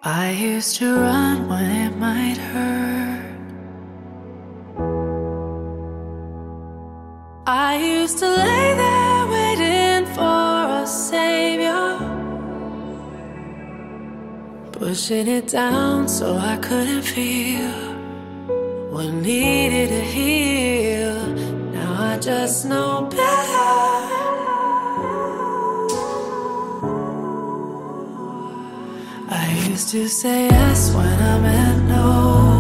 I used to run when it might hurt. I used to lay there waiting for a savior, pushing it down so I couldn't feel what needed to heal. Now I just know better. I used to say yes when I meant no.